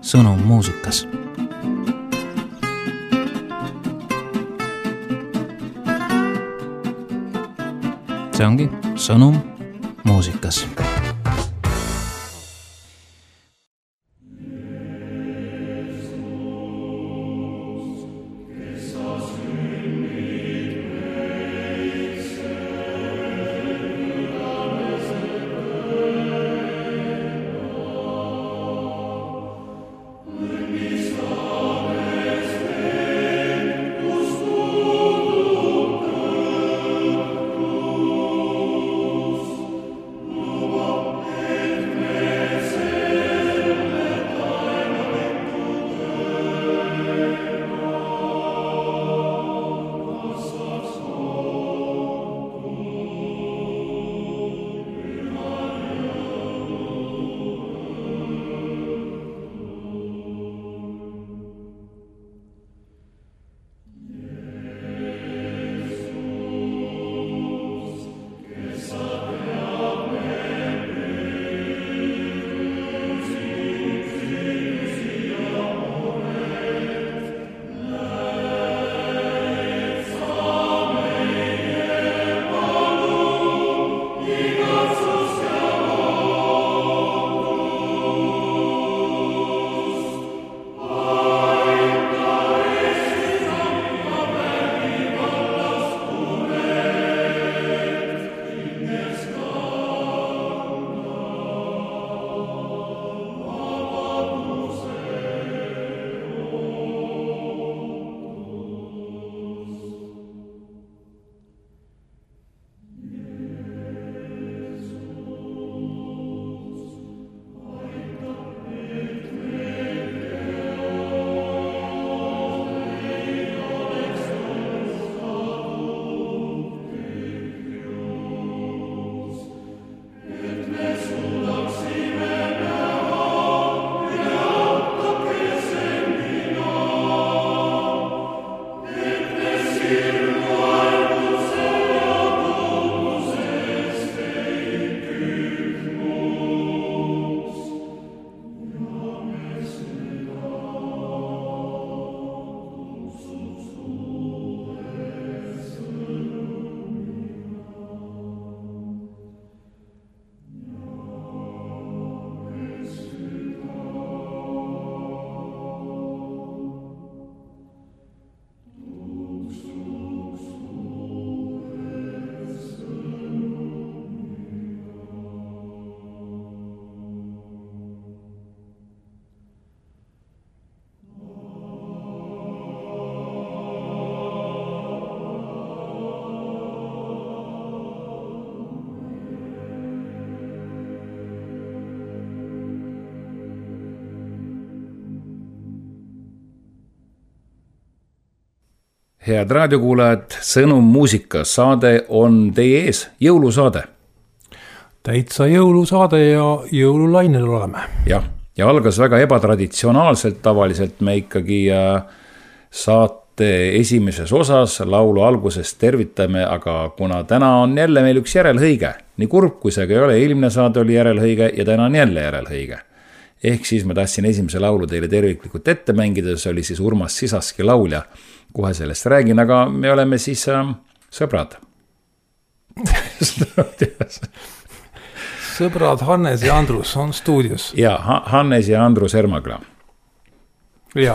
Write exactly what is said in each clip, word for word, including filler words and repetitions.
sõnum muusikas. See ongi sõnum muusikas. Head raadiokuulajad, sõnum muusika saade on teie ees, jõulusaade. Täitsa jõulusaade ja jõululainel oleme. Jah, ja algas väga ebatraditsionaalselt, tavaliselt me ikkagi saate esimeses osas laulu alguses tervitame, aga kuna täna on jälle meil üks järelhõige, nii kurb kui see ei ole, eelmine saade oli järelhõige ja täna on jälle järelhõige. Ehk siis ma tahtsin esimese laulu teile terviklikult ette mängida, see oli siis Urmas Sisaski laul ja kohe sellest räägin, aga me oleme siis äh, sõbrad. Sõbrad Hannes ja Andrus on stuudios. Ja, Hannes ja Andrus Ermagla. Ja.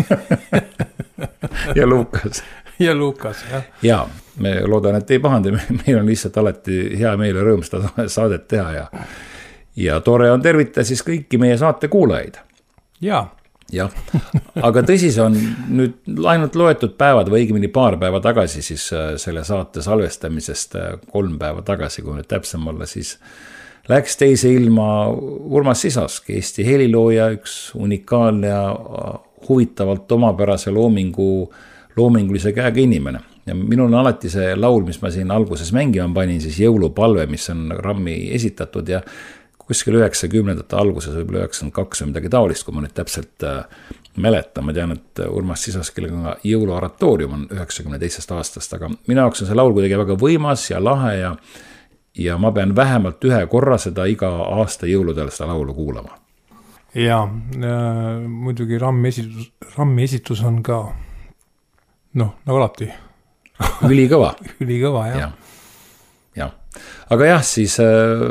ja Lukas. Ja Lukas, jah. Ja, me loodan, et ei pahanda, meil on lihtsalt alati hea meel ja rõõm seda saadet teha ja ja tore on tervita siis kõiki meie saate kuulajaid. Jaa. Jah, aga tõsi see on nüüd ainult loetud päevad või õigemini paar päeva tagasi siis selle saate salvestamisest kolm päeva tagasi, kui nüüd täpsem olla, siis läks teise ilma Urmas Sisaski, Eesti helilooja, üks unikaalne ja huvitavalt omapärase loomingu, loomingulise käega inimene. Ja minul on alati see laul, mis ma siin alguses mängima panin, siis jõulupalve, mis on Rammi esitatud ja kuskil üheksakümnendate alguses, võib-olla üheksakümmend kaks või midagi taolist, kui ma nüüd täpselt mäletan. Ma tean, et Urmas Sisaskilega jõuluoratoorium on üheksakümne teisest aastast, aga minu jaoks on see laul kuidagi väga võimas ja lahe ja, ja ma pean vähemalt ühe korra seda iga aasta jõuludel seda laulu kuulama. ja äh, muidugi rammi esitus, rammi esitus on ka noh, nagu alati. Ülikõva. Ülikõva, jah. Ja. Ja. Aga jah, siis äh,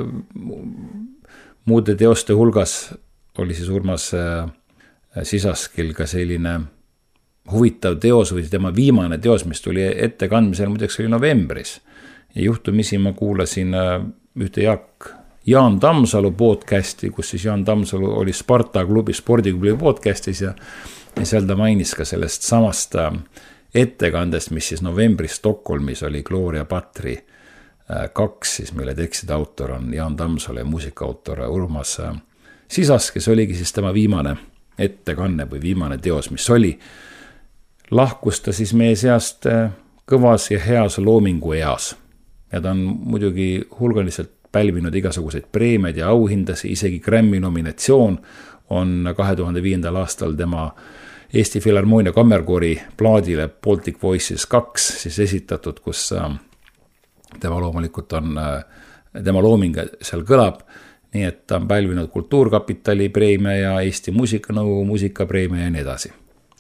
muude teoste hulgas oli siis Urmas äh, Sisaskil ka selline huvitav teos või tema viimane teos, mis tuli ettekandmisel, muideks oli novembris. Ja juhtumisi ma kuulasin äh, ühte Jaak Jaan Tammsalu podcasti, kus siis Jaan Tammsalu oli Sparta klubi, spordiklubi podcastis ja, ja seal ta mainis ka sellest samast ettekandest, mis siis novembris Stockholmis oli Gloria Patri kaks, siis mille tekstide autor on Jaan Tammsalu ja muusikaautor Urmas Sisask, kes oligi siis tema viimane ettekanne või viimane teos, mis oli. Lahkus ta siis meie seast kõvas ja heas loomingu eas. Ja ta on muidugi hulgaliselt pälvinud igasuguseid preemiaid ja auhindasi, isegi Grammy nominatsioon on kahe tuhande viiendal aastal tema Eesti Filharmoonia kammerkoori plaadile Baltic Voices kaks siis esitatud, kus tema loomulikult on, tema looming seal kõlab, nii et ta on pälvinud Kultuurkapitali preemia ja Eesti Muusikanõukogu muusikapreemia ja nii edasi.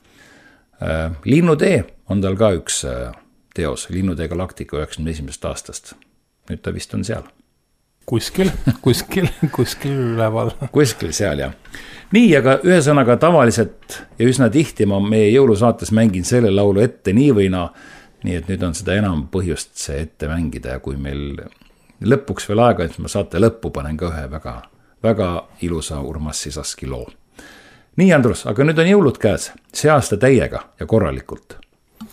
Linnutee on tal ka üks teos, Linnutee Galaktika üheksakümne esimesest aastast. Nüüd ta vist on seal. Kuskil, kuskil, kuskil üleval. Kuskil seal, jah. Nii, aga ühesõnaga tavaliselt ja üsna tihti ma meie jõulusaates mängin selle laulu ette nii või naa, nii et nüüd on seda enam põhjust see ette mängida ja kui meil lõpuks veel aega, et ma saate lõppu panen ka ühe väga, väga ilusa Urmas Sisaski loo. Nii, Andrus, aga nüüd on jõulud käes, see aasta täiega ja korralikult.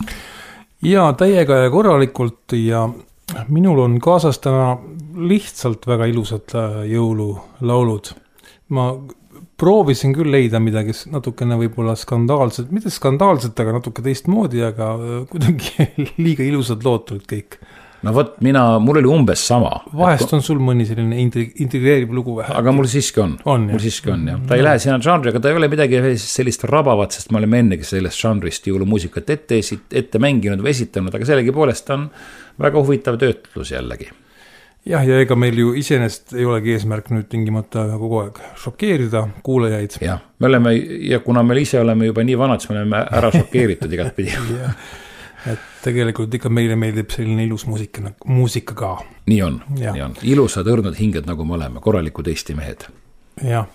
Ja täiega ja korralikult ja minul on kaasas täna lihtsalt väga ilusad jõululaulud. Ma proovisin küll leida midagi natukene võib-olla skandaalset, mitte skandaalset, aga natuke teistmoodi, aga kuidagi liiga ilusad lood tulid kõik. No võt, mina, mul oli umbes sama. Vahest on sul mõni selline integreeriv lugu vähe. Aga mul siiski on. on mul siiski on, jah. Ta ei lähe sinna žanri, aga ta ei ole midagi sellist rabavat, sest me oleme ennegi sellest žanrist jõulumuusikat ette, ette mänginud või esitanud, aga sellegi poolest on väga huvitav töötlus jällegi. Jah, ja ega meil ju iseenest ei olegi eesmärk nüüd tingimata kogu aeg šokeerida kuulajaid. Jah, me oleme, ja kuna me ise oleme juba nii vanad, siis me oleme ära šokeeritud igat pidi. Et tegelikult ikka meile meeldib selline ilus muusika, muusika ka. Nii on, nii on. Ilusad õrnud hinged, nagu me oleme, korralikud Eesti mehed. Jah.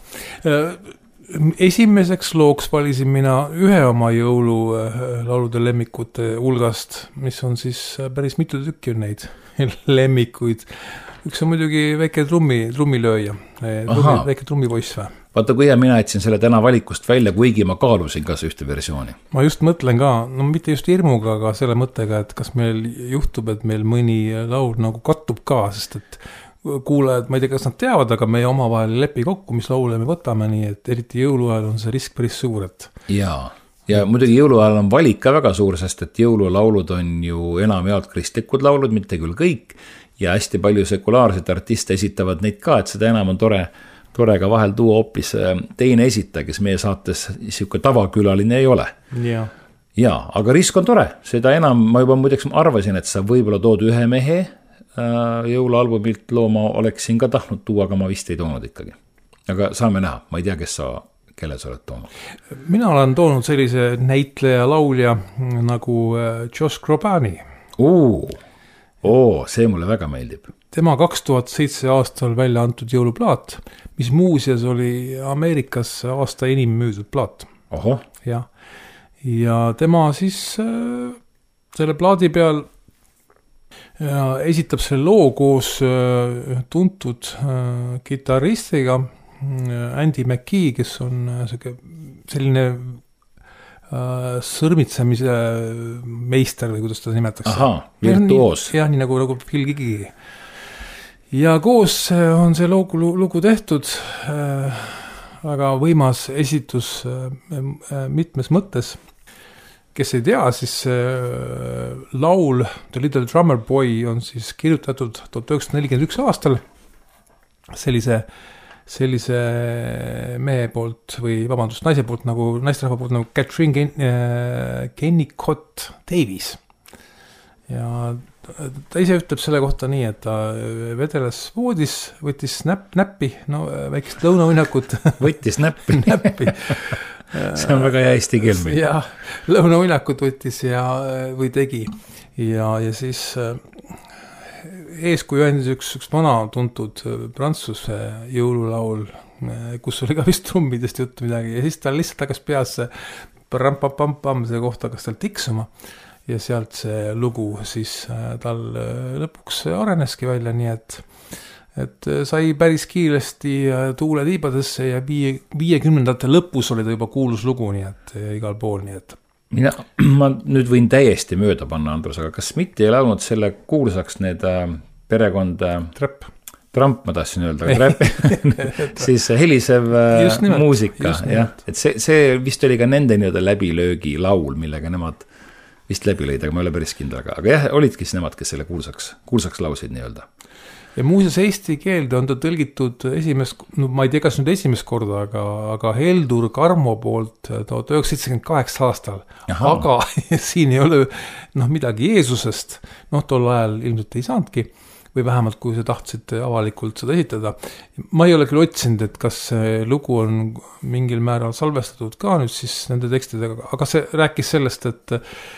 Esimeseks looks valisin mina ühe oma jõululaulude lemmikute hulgast, mis on siis päris mitu tükki on neid lemmikuid. Üks on muidugi väike trummi, trummilööja, trummi, väike trummivoiss või. Vaata, kui mina etsin selle täna valikust välja, kuigi ma kaalusin ka see ühte versiooni. Ma just mõtlen ka, no mitte just hirmuga, aga selle mõttega, et kas meil juhtub, et meil mõni laul nagu kattub ka, sest et kuulajad, ma ei tea, kas nad teavad, aga meie omavahel lepi kokku, mis laule me võtame, nii et eriti jõuluajal on see risk päris suur. Et... Jaa, ja muidugi jõuluajal on valik ka väga suur, sest et jõululaulud on ju enam jaolt kristlikud laulud, mitte küll kõik, ja hästi palju sekulaarseid artiste esitavad neid ka, et seda enam on tore, tore ka vahel tuua hoopis teine esitaja, kes meie saates siuke tavakülaline ei ole. Jaa. Jaa, aga risk on tore, seda enam ma juba muideks arvasin, et sa võib-olla tood ühe mehe jõulualbumilt looma oleksin ka tahtnud tuua, aga ma vist ei toonud ikkagi. Aga saame näha, ma ei tea, kes sa, kelle sa oled toonud. Mina olen toonud sellise näitleja laulja nagu Josh Groban'i. Oo, oo, see mulle väga meeldib. Tema kaks tuhat seitse aastal välja antud jõuluplaat, mis muuseas oli Ameerikas aasta enim müüdud plaat. Oho. Ja, ja tema siis äh, selle plaadi peal ja esitab selle loo koos äh, tuntud äh, kitarristiga äh, Andy McKee, kes on äh, selline äh, sõrmitsemise meister või kuidas ta nimetatakse. Aha, virtuoos. Jah, nii nagu, nagu Phil Gigi. Ja koos on see lugu, lugu tehtud äh, väga võimas esitus äh, mitmes mõttes. Kes ei tea, siis äh, laul The Little Drummer Boy on siis kirjutatud tuhat üheksasada nelikümmend üks aastal sellise, sellise mehe poolt või vabandust, naise poolt nagu, naisterahva poolt nagu Catherine Ken, äh, Kennicott Davis. Ja ta ise ütleb selle kohta nii, et ta vedeles voodis, võttis näpp, näppi, no väikest lõunauinakut. Võttis näppi. näppi. See on väga hea eesti keelmi. Jah, lõunauinakut võttis ja, või tegi. Ja, ja siis eeskuju andis üks, üks vana tuntud prantsuse jõululaul, kus oli ka vist trummidest juttu midagi. Ja siis ta lihtsalt hakkas peasse pam-pam-pam see kohta hakkas tal tiksuma. Ja sealt see lugu siis tal lõpuks areneski välja, nii et, et sai päris kiiresti tuule tiibadesse ja viie, viiekümnendate lõpus oli ta juba kuulus lugu, nii et igal pool, nii et. Mina, ma nüüd võin täiesti mööda panna, Andrus, aga kas mitte ei laulnud selle kuulsaks need perekond Trapp. Trump, ma tahtsin öelda, Trapp, siis helisev nimelt, muusika, jah, et see, see vist oli ka nende nii-öelda läbilöögi laul, millega nemad vist läbi lõid, aga ma ei ole päris kindel, aga, aga jah, olidki siis nemad, kes selle kuulsaks, kuulsaks lausid nii-öelda. Ja muuseas eesti keelde on ta tõlgitud esimest, no ma ei tea, kas nüüd esimest korda, aga, aga Heldur Karmo poolt tuhat üheksasada seitsekümmend kaheksa aastal. Aha. Aga siin ei ole noh, midagi Jeesusest, noh tol ajal ilmselt ei saanudki, või vähemalt kui sa tahtsid avalikult seda esitada. Ma ei ole küll otsinud, et kas see lugu on mingil määral salvestatud ka nüüd siis nende tekstidega, aga see rääkis sellest, et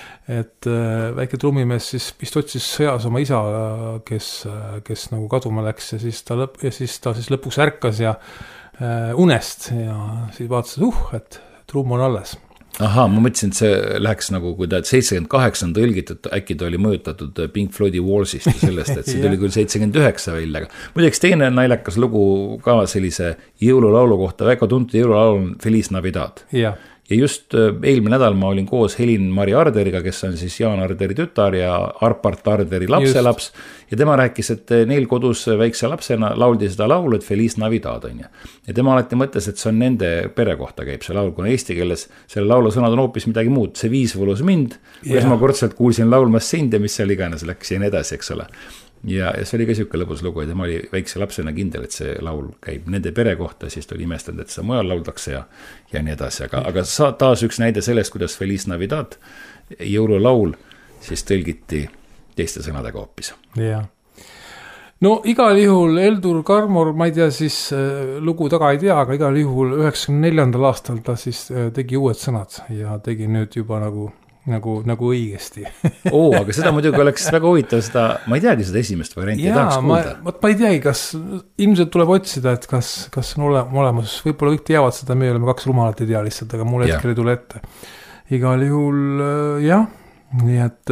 et väike trummimees siis vist otsis sõjas oma isa, kes, kes nagu kaduma läks ja siis ta, lõp, ja siis ta siis lõpuks ärkas ja äh, unest ja siis vaatas, uh, et trumm on alles. Ahaa, ma mõtlesin, et see läheks nagu, kui ta seitsekümmend kaheksa on tõlgitud, äkki ta oli mõjutatud Pink Floydi Wallsist ja sellest, et see tuli küll seitsekümmend üheksa välja. Muideks teine nailakas lugu ka sellise jõululaulu kohta, väga tuntud jõululaulu on Feliz Navidad. Jah. Ja just eelmine nädal ma olin koos Helin-Mari Arderiga, kes on siis Jaan Arderi tütar ja Arpart Arderi lapselaps. Ja tema rääkis, et neil kodus väikse lapsena lauldi seda laulu, et Feliz Navidad on ja. Ja tema alati mõtles, et see on nende pere kohta käib see laul, kuna eesti keeles selle laulu sõnad on hoopis midagi muud. See viis volus mind, kui yeah. ma kordselt kuulsin laulmas sind ja mis seal iganes läks ja nii edasi, eks ole. Ja, ja see oli ka siuke lõbus lugu ja tema oli väikse lapsena kindel, et see laul käib nende pere kohta, siis ta oli imestanud, et seda mujal lauldakse ja, ja nii edasi. Aga, aga sa, taas üks näide sellest, kuidas Feliz Navidad jõululaul siis tõlgiti teiste sõnadega hoopis. Ja. No igal juhul Heldur Karmor, ma ei tea siis lugu taga ei tea, aga igal juhul üheksakümne neljandal aastal ta siis tegi uued sõnad ja tegi nüüd juba nagu Nagu, nagu õigesti. Oo, aga seda muidugi oleks väga huvitav seda, ma ei teagi seda esimest varianti, jaa, tahaks kuulda. Ma, ma ei teagi, kas ilmselt tuleb otsida, et kas, kas on ole, olemas, võib-olla kõik teavad seda, me oleme kaks rumalat ei tea lihtsalt, aga mul hetkel ei tule ette. Igal juhul, jah, nii et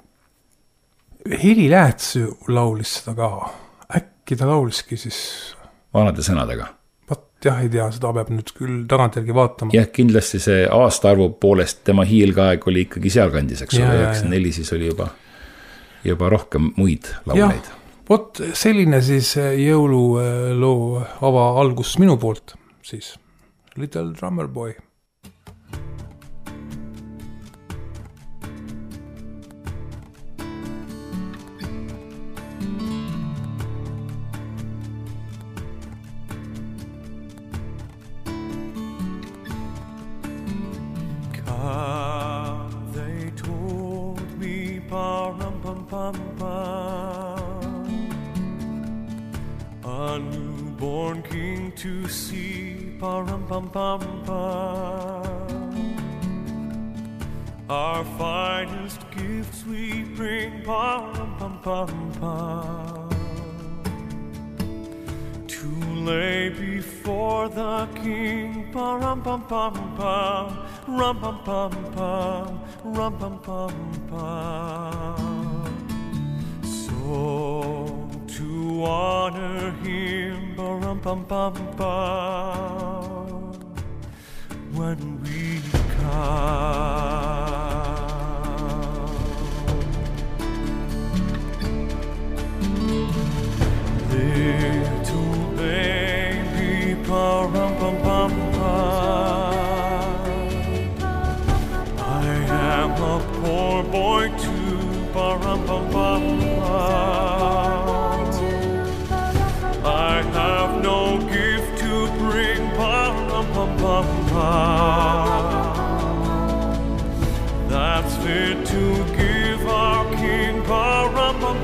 Heli Lääts laulis seda ka, äkki ta lauliski siis vanade sõnadega. Jah, ei tea, seda peab nüüd küll tagantjärgi vaatama. Jah, kindlasti see aastaarvu poolest tema hiilgaeg oli ikkagi sealkandis, eks ole, üheksakümmend neli siis oli juba, juba rohkem muid lauleid. Jah, vot selline siis jõululoo ava algus minu poolt, siis Little Drummer Boy. A newborn king to see, pa-rum-pum-pum-pum. Our finest gifts we bring, pa-rum-pum-pum-pum. To lay before the king, pa-rum-pum-pum-pum, rum-pum-pum-pum, rum-pum-pum-pum. So to honor him, ba-rum-pum-pum-pum, when we come. Little baby, ba-rum-pum-pum-pum, I am a poor boy too, ba-rum-pum-pum-pum. I have no gift to bring, pa-rum-pum-pum-pum, that's fit to give our king, pa-rum-pum-pum.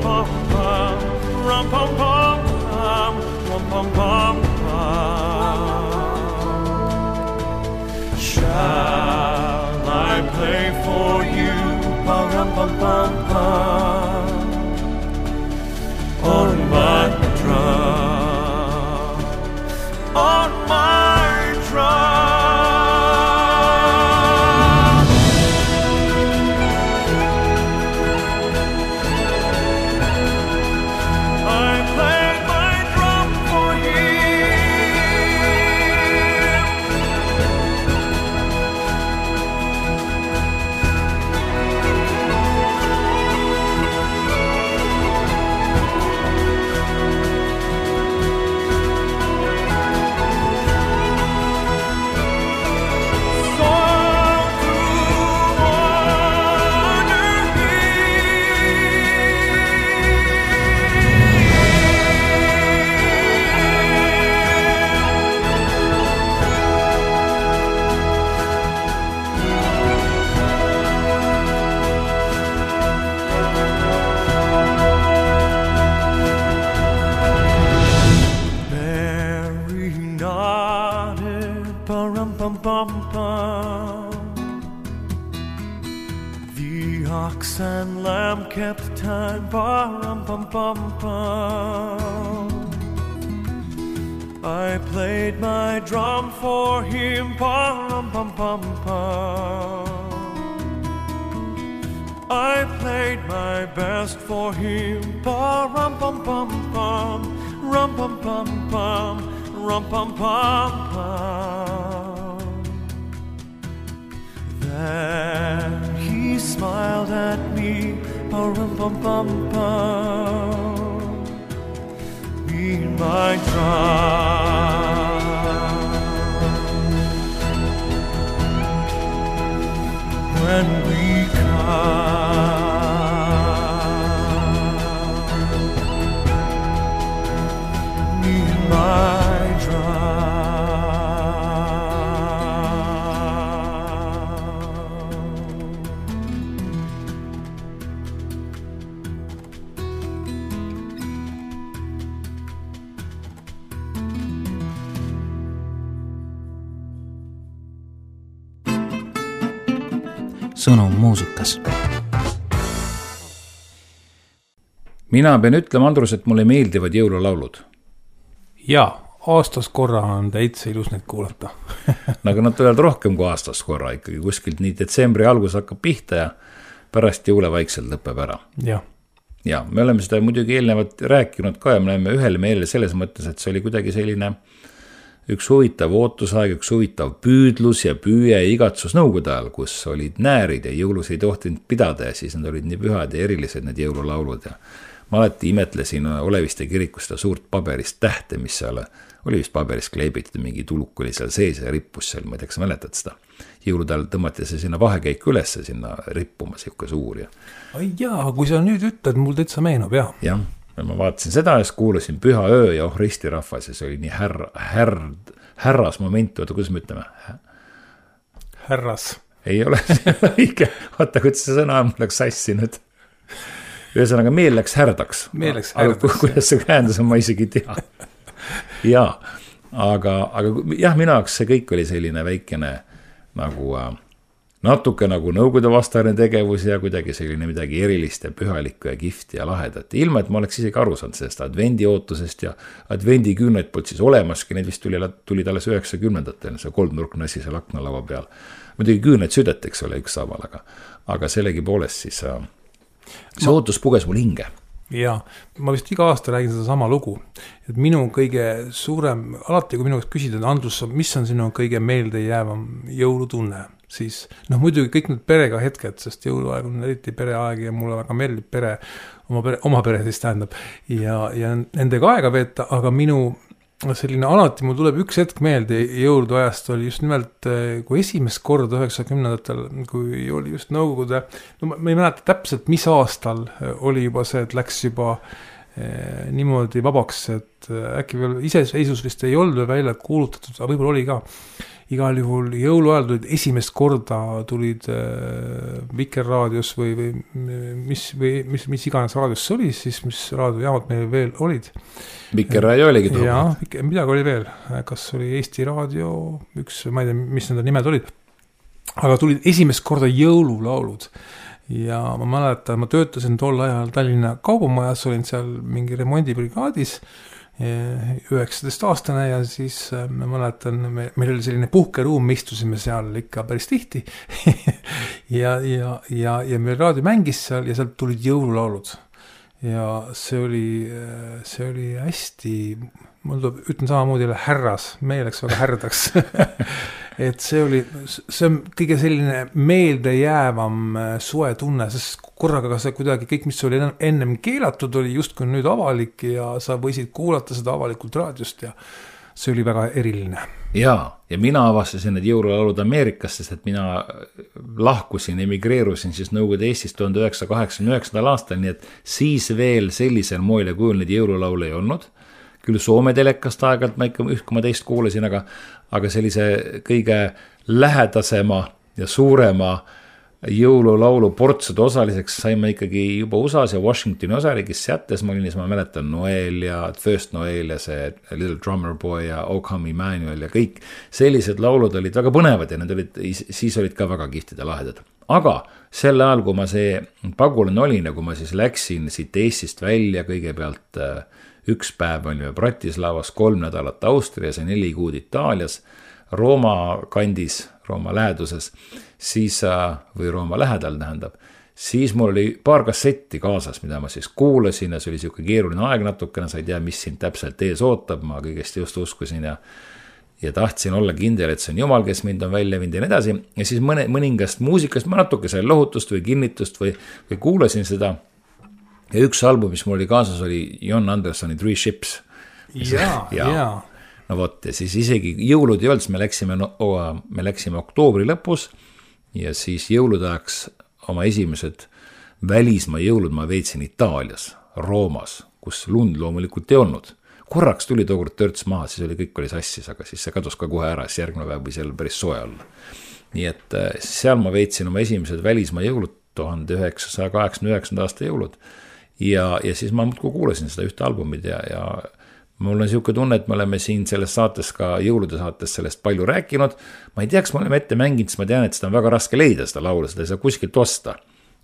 Ba-rum-bum-bum-bum. The ox and lamb kept time. Ba-rum-bum-bum-bum. I played my drum for him. Ba-rum-bum-bum-bum. I played my best for him. Ba-rum-bum-bum-bum. Rum-bum-bum-bum. Rum-bum-bum-bum. Then he smiled at me. Ba-rum-bum-bum-bum. Beat my drum. When we come, beat my drum. Sõnum muusikas. Mina pean ütlema, Andrus, et mulle meeldivad jõululaulud. Jaa, aastas korra on täitsa ilus neid kuulata. Aga nad tulevad rohkem kui aastas korra ikkagi. Kuskilt nii detsembri algus hakkab pihta ja pärast jõule vaikselt lõpeb ära. Jah. Ja me oleme seda muidugi eelnevalt rääkinud ka ja me oleme ühele meelele selles mõttes, et see oli kuidagi selline üks huvitav ootusaeg, üks huvitav püüdlus ja püüe ja igatsus nõukogude ajal, kus olid näärid ja jõulus ei tohtinud pidada ja siis need olid nii pühad ja erilised need jõululaulud ja ma alati imetlesin Oleviste kirikust seda suurt paberist tähte, mis seal oli vist paberist kleebitud, mingi tuluk oli seal sees ja rippus seal, ma ei tea, kas mäletad seda. Jõulude ajal tõmmati see sinna vahekäiku üles sinna rippuma siuke suur ja ai jaa, kui sa nüüd ütled, mul täitsa meenub, jah. Jah. Ja ma vaatasin seda ja kuulasin Püha öö ja oh risti rahvas ja see oli nii härra, härd, härras moment, oota, kuidas me ütleme? Härras. Ei ole õige, vaata, kuidas see sõna mul läks sassi nüüd. Ühesõnaga, meel läks härdaks. Meel läks härdaks. Aga kuidas see käendus on, ma isegi tea. Jaa, aga, aga jah, minu jaoks see kõik oli selline väikene nagu natuke nagu nõukogude vastane tegevus ja kuidagi selline midagi erilist ja pühalikku ja kihvti ja lahedat. Ilma, et ma oleks isegi aru saanud sellest advendi ootusest ja advendi küüned poolt siis olemaski, need vist tuli, tuli alles üheksakümnendatel, see kolmnurkne asi seal aknalava peal. Muidugi küüned südeteks ole üks samal, aga, aga sellegi poolest siis see ma... ootus puges mul hinge. Jaa, ma vist iga aasta räägin seda sama lugu, et minu kõige suurem, alati kui minu käest küsida, Andrus, mis on sinu kõige meelde jäävam jõulutunne, siis noh, muidugi kõik need perega hetked, sest jõuluaeg on eriti pereaeg ja mulle väga meeldib pere, oma pere, oma pere siis tähendab ja, ja nendega aega veeta, aga minu selline alati mul tuleb üks hetk meelde jõulude ajast oli just nimelt, kui esimest korda üheksakümnendatel, kui oli just nõukogude, no ma ei mäleta täpselt, mis aastal oli juba see, et läks juba eh, niimoodi vabaks, et äkki veel iseseisus vist ei olnud välja kuulutatud, aga võib-olla oli ka. Igal juhul jõuluajal tulid esimest korda tulid äh, Vikerraadios või, või, mis, või mis, mis iganes raadios see oli, siis mis raadiojaamad meil veel olid. Vikerraadio oligi tulnud. Jaa, midagi oli veel. Kas oli Eesti Raadio, üks, ma ei tea, mis nende nimed olid. Aga tulid esimest korda jõululaulud. Ja ma mäletan, ma töötasin tol ajal Tallinna Kaubamajas, olin seal mingi remondibrigaadis, üheksateist aastane ja siis ma mäletan, me, meil oli selline puhkeruum, me istusime seal ikka päris tihti ja, ja, ja, ja meil raadio mängis seal ja sealt tulid jõululaulud ja see oli, see oli hästi, ma ütlen samamoodi jälle härras, meie läks väga härdaks et see oli, see on kõige selline meelde jäävam suve tunne, sest korraga ka see kuidagi kõik, mis oli ennem keelatud, oli justkui nüüd avalik ja sa võisid kuulata seda avalikult raadiost ja see oli väga eriline. Jaa, ja mina avastasin need jõululaulud Ameerikas, sest et mina lahkusin, emigreerusin siis Nõukogude Eestis tuhande üheksasaja kaheksakümne üheksandal aastal, nii et siis veel sellisel moel ja kujul neid jõululaule ei olnud. Küll Soome telekast aegalt ma ikka üht koma teist kuulasin, aga, aga sellise kõige lähedasema ja suurema jõululaulu portsude osaliseks saime ikkagi juba U S A-s ja Washingtoni osariigis Seattle'is, ma olin, siis ma mäletan Noel ja First Noel ja see Little Drummer Boy ja O Come Emmanuel ja kõik sellised laulud olid väga põnevad ja need olid, siis olid ka väga kihvtid ja lahedad. Aga sel ajal, kui ma see pagulane olin ja kui ma siis läksin siit Eestist välja, kõigepealt üks päev olime Bratislavas, kolm nädalat Austrias ja neli kuud Itaalias, Rooma kandis, Rooma läheduses, siis, või Rooma lähedal tähendab, siis mul oli paar kassetti kaasas, mida ma siis kuulasin ja see oli siuke keeruline aeg natukene, sa ei tea, mis sind täpselt ees ootab, ma kõigest just uskusin ja, ja tahtsin olla kindel, et see on Jumal, kes mind on välja viinud ja nii edasi. Ja siis mõne, mõningast muusikast ma natuke sai lohutust või kinnitust või, või kuulasin seda. Ja üks album, mis mul oli kaasas, oli Jon Andersoni Three Ships. Jaa, jaa. No vot, ja siis isegi jõulud ei olnud, me läksime, no, me läksime oktoobri lõpus ja siis jõuludajaks oma esimesed välismaa jõulud ma veetsin Itaalias, Roomas, kus lund loomulikult ei olnud. Korraks tuli tookord törts maha, siis oli kõik oli sassis, aga siis see kadus ka kohe ära, siis järgmine päev või seal päris soe olla. Nii et seal ma veetsin oma esimesed välismaa jõulud, tuhande üheksasaja kaheksakümne üheksanda aasta jõulud ja, ja siis ma muudkui kuulasin seda ühte albumit ja, ja mul on siuke tunne, et me oleme siin selles saates ka jõulude saates sellest palju rääkinud. Ma ei tea, kas me oleme ette mänginud, sest ma tean, et seda on väga raske leida seda laulu, seda ei saa kuskilt osta.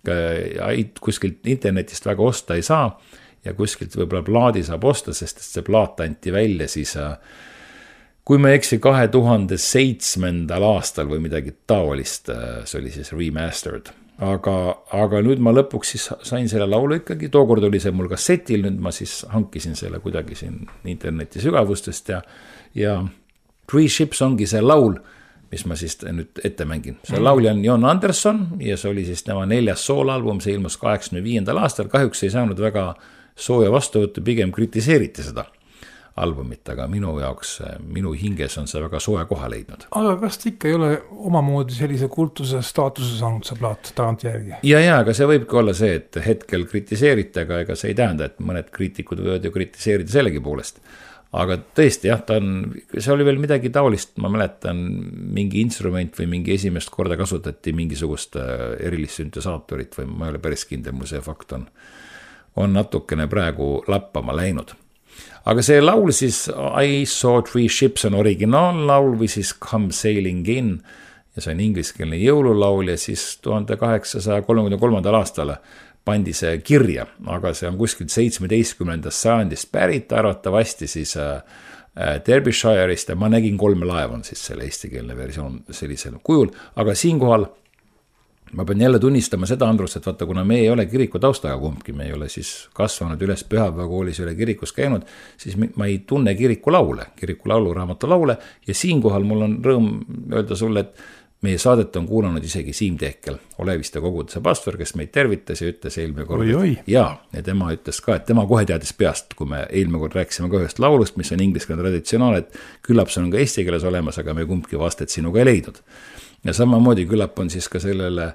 Kuskilt internetist väga osta ei saa ja kuskilt võib-olla plaadi saab osta, sest see plaat anti välja siis, kui me eksi kahe tuhande seitsmendal aastal või midagi taolist, see oli siis remastered. Aga, aga nüüd ma lõpuks siis sain selle laulu ikkagi, tookord oli see mul kassetil, nüüd ma siis hankisin selle kuidagi siin interneti sügavustest ja, ja Three Ships ongi see laul, mis ma siis nüüd ette mängin. See mm. laulja on Jon Anderson ja see oli siis tema neljas soolalbum, see ilmus kaheksakümne viiendal aastal, kahjuks ei saanud väga sooja vastuvõttu, pigem kritiseeriti seda albumit, aga minu jaoks, minu hinges on see väga soe koha leidnud. Aga kas ta ikka ei ole omamoodi sellise kultuse staatuse saanud see plaat tagant järgi? Ja, ja, aga see võibki olla see, et hetkel kritiseerite, aga ega see ei tähenda, et mõned kriitikud võivad ju kritiseerida sellegi poolest. Aga tõesti, jah, ta on, see oli veel midagi taolist, ma mäletan, mingi instrument või mingi esimest korda kasutati mingisugust erilist syntesaatorit või ma ei ole päris kindel, mul see fakt on, on natukene praegu lappama läinud. Aga see laul siis I Saw Three Ships on originaallaul või siis Come Sailing In ja see on ingliskeelne jõululaul ja siis tuhande kaheksasaja kolmekümne kolmandal aastal pandi see kirja, aga see on kuskilt seitsmeteistkümnendast sajandist pärit, arvatavasti siis Derbyshire'ist ja ma nägin kolme laev on siis selle eestikeelne versioon sellisel kujul, aga siinkohal ma pean jälle tunnistama seda, Andrus, et vaata, kuna me ei ole kiriku taustaga kumbki, me ei ole siis kasvanud üles pühapäevakoolis, ei ole kirikus käinud, siis ma ei tunne kiriku laule, kiriku laulu raamatu laule ja siinkohal mul on rõõm öelda sulle, et meie saadet on kuulanud isegi Siim Tehkel, Oleviste koguduse pastor, kes meid tervitas ja ütles eelmine kord. Oi, oi. Ja, ja tema ütles ka, et tema kohe teadis peast, kui me eelmine kord rääkisime ka ühest laulust, mis on ingliskeelne traditsionaal, et küllap see on ka eesti keeles olemas, aga me kumbki vastet sinuga ei leidnud. Ja samamoodi küllap on siis ka sellele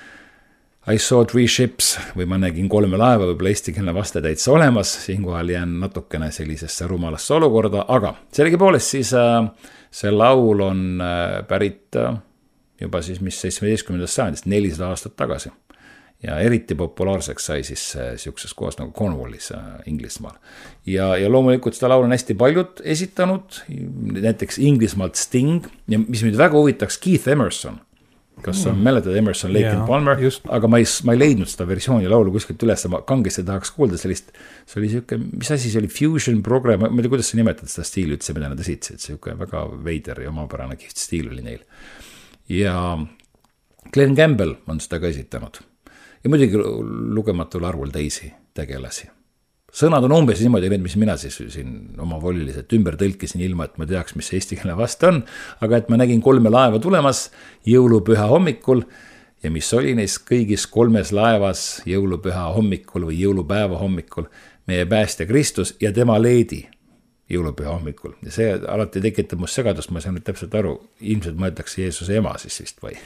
I Saw Three Ships või ma nägin kolme laeva, võib-olla eestikeelne vaste täitsa olemas, siinkohal jään natukene sellisesse rumalasse olukorda, aga sellegipoolest siis äh, see laul on äh, pärit äh, juba siis mis seitsmeteistkümnendast sajandist, nelisada aastat tagasi. Ja eriti populaarseks sai siis äh, siukses kohas nagu Cornwallis äh, Inglismaal. Ja, ja loomulikult seda laul on hästi paljud esitanud, näiteks Inglismaalt Sting, ja mis mind väga huvitaks, Keith Emerson, kas on mm. mäletad Emerson, Lake yeah, and Palmer, just. Aga ma ei, ma ei leidnud seda versiooni laulu kuskilt üles, ma kangesti tahaks kuulda sellist, see oli siuke, mis asi see oli, fusion program, ma ei tea, kuidas sa nimetad seda stiili üldse, mida nad esitasid, siuke väga veider ja omapärane kihvt stiil oli neil. Ja Glenn Campbell on seda ka esitanud. Ja muidugi lugematul arvul teisi tegelasi. Sõnad on umbes niimoodi need, mis mina siis siin oma voliliselt ümber tõlkisin ilma, et ma teaks, mis eestikeelne vast on, aga et ma nägin kolme laeva tulemas jõulupüha hommikul ja mis oli neis kõigis kolmes laevas jõulupüha hommikul või jõulupäeva hommikul meie päästja Kristus ja tema leedi jõulupüha hommikul. Ja see alati tekitab must segadust, ma ei saa nüüd täpselt aru, ilmselt mõeldakse Jeesuse ema siis vist või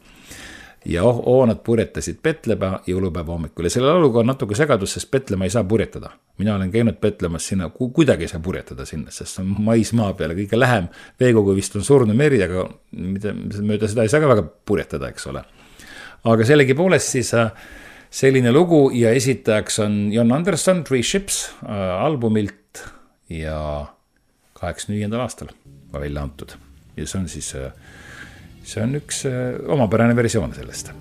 ja oh, oh, nad purjetasid Betlema jõulupäeva hommikul ja selle lauluga on natuke segadus, sest Betlema ei saa purjetada. Mina olen käinud Betlemas sinna, kuidagi ei saa purjetada sinna, sest on maismaa peale kõige lähem, veekogu vist on surnud meri, aga mida, mööda seda ei saa ka väga purjetada, eks ole. aga sellegi poolest siis selline lugu ja esitajaks on Jon Anderson, Three Ships albumilt ja kaheksakümne viiendal aastal välja antud. Ja see on siis, see on üks omapärane versioon sellest.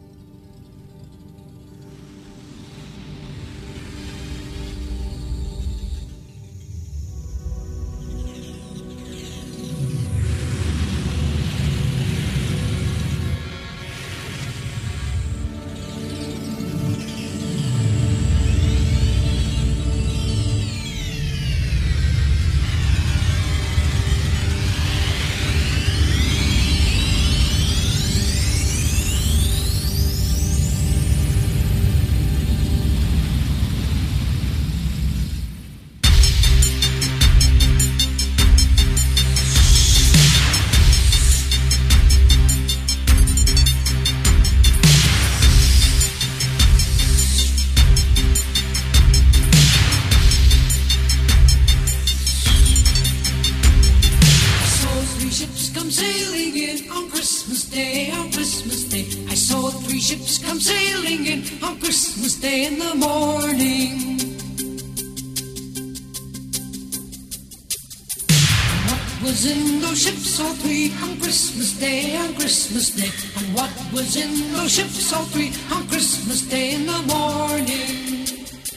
Ships all three on Christmas Day in the morning.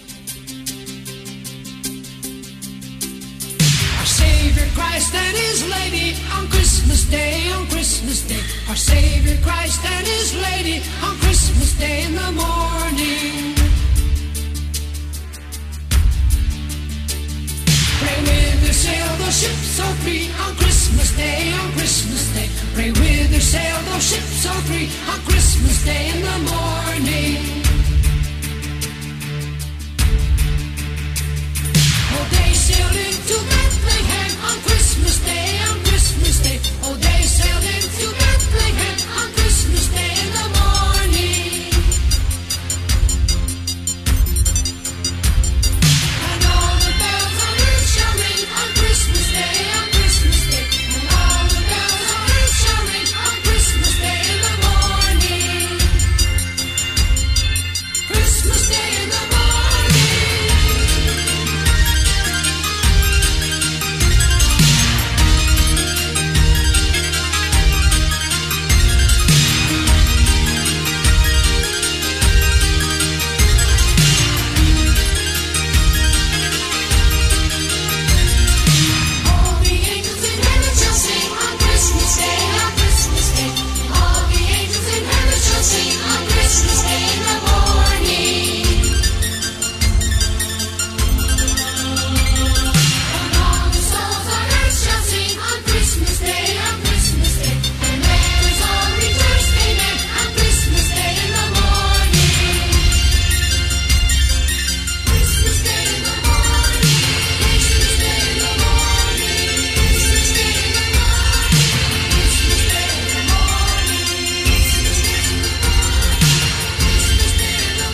Our Savior Christ and His Lady on Christmas Day, on Christmas Day. Our Savior Christ and His Lady on Christmas Day in the morning. Pray with her, sail those ships all three on Christmas Day, on Christmas Day. Pray with her, sail those ships all three on Christmas Day in the morning. Oh, they sailed into Bethlehem on Christmas Day, on Christmas Day. Oh, they sailed into Bethlehem on Christmas Day in the morning. And all the bells on earth shall ring on Christmas Day, on Christmas Day. And all the bells on earth shall ring on Christmas Day in the morning. Christmas Day in the morning. All the angels in heaven shall sing on Christmas Day, on Christmas Day. All the angels in heaven shall sing on Christmas Day in the morning. And all the souls on earth shall sing on Christmas Day, on Christmas Day. And let us all rejoice, amen, on Christmas Day in the morning. Christmas Day in the morning. Christmas Day in the morning. Christmas Day in the morning. Christmas Day in the morning. Christmas Day in the morning. Christmas Day in the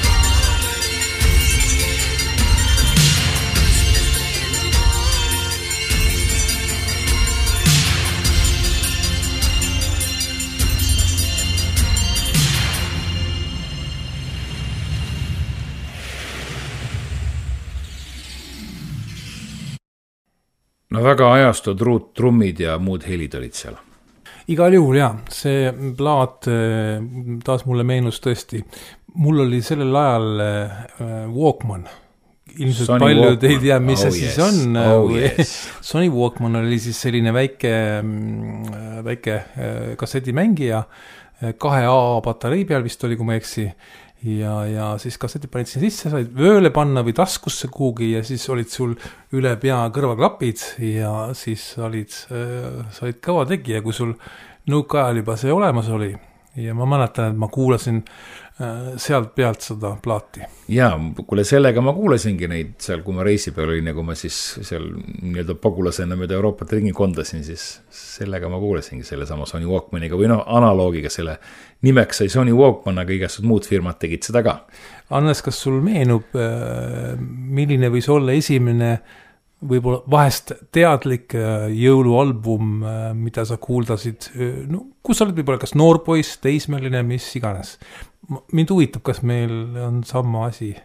No väga ajastud ruut, trummid ja muud helid olid seal. Igal juhul jah, see plaat eh, taas mulle meenus tõesti. Mul oli sellel ajal eh, Walkman. Ilmselt Sony paljud Walkman. ei tea, mis Oh see yes. siis on. Oh yes. Sony Walkman oli siis selline väike, mm, väike eh, kassetimängija, eh, kahe A patarei peal vist oli, kui ma ei eksi. Ja, ja siis kasseti panid sinna sisse, said vööle panna või taskusse kuhugi ja siis olid sul üle pea kõrvaklapid ja siis olid, äh, sa olid kõva tegija, kui sul nõukaajal juba see olemas oli. Ja ma mäletan, et ma kuulasin äh, sealt pealt seda plaati. Jaa, kuule sellega ma kuulasingi neid seal, kui ma reisi peal olin ja kui ma siis seal nii-öelda pagulasena mööda Euroopat ringi kondasin, siis sellega ma kuulasingi selle sama Sony Walkmaniga või noh, analoogiga selle nimeks sai Sony Walkman, aga igastud muud firmad tegid seda ka. Annes, kas sul meenub, milline võis olla esimene võib-olla vahest teadlik jõulualbum, mida sa kuuldasid, no kus sa oled võib-olla kas noorpoiss, teismeline, mis iganes. Mind huvitab, kas meil on sama asi.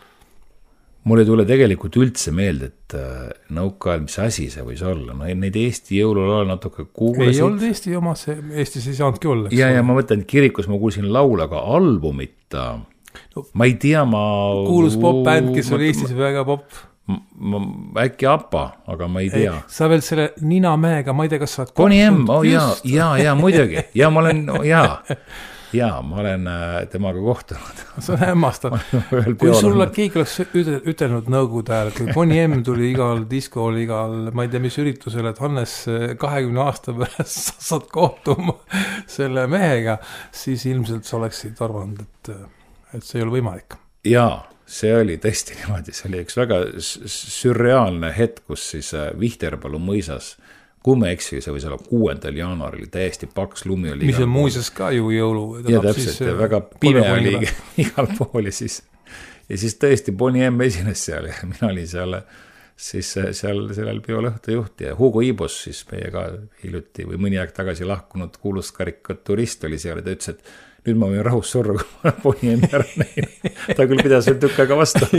Mul ei tule tegelikult üldse meelde, et nõukaajal, mis asi see võis olla. No, neid Eesti jõululaul natuke kuulasid. Ei olnud Eesti oma, see Eestis ei saanudki olla. Ja, ja ma mõtlen, kirikus ma kuulsin laula, aga albumit, no, ma ei tea, ma... Kuulus pop-bänd, kes oli Eestis väga pop. Ma, äkki Appa, aga ma ei tea. Ei, sa veel selle Nina Mehega, ma ei tea, kas sa oled Bonnie M, oh jaa, jaa, jaa, muidugi. Ja ma olen, oh, jaa. Jaa, ma olen temaga kohtunud. See on hämmastav. Kui sulle keegi oleks ütelnud nõukogude ajal, kui Bonnie M tuli igal diskool, igal, ma ei tea, mis üritusel, et Hannes kahekümne aasta pärast sa saad kohtuma selle mehega, siis ilmselt sa oleksid arvanud, et, et see ei ole võimalik. Jaa, see oli tõesti niimoodi. See oli üks väga sürreaalne hetk, kus siis Vihterpalu mõisas kui me eksi, see võis olla kuuendal jaanuaril täiesti paks lumi oli. Mis on muuses ka ju jõulu. Ja täpselt, siis, väga pime oli igal pool ja siis, ja siis tõesti Bonnie M esines seal ja mina olin seal, siis seal sellel peolõhtu juht ja Hugo Ibos siis meiega hiljuti või mõni aeg tagasi lahkunud kuulus karikaturist oli seal ja ta ütles, et nüüd ma võin rahus surra, kui ma Bonnie M ära näin. Ta küll pidas veel tükk aega vastu.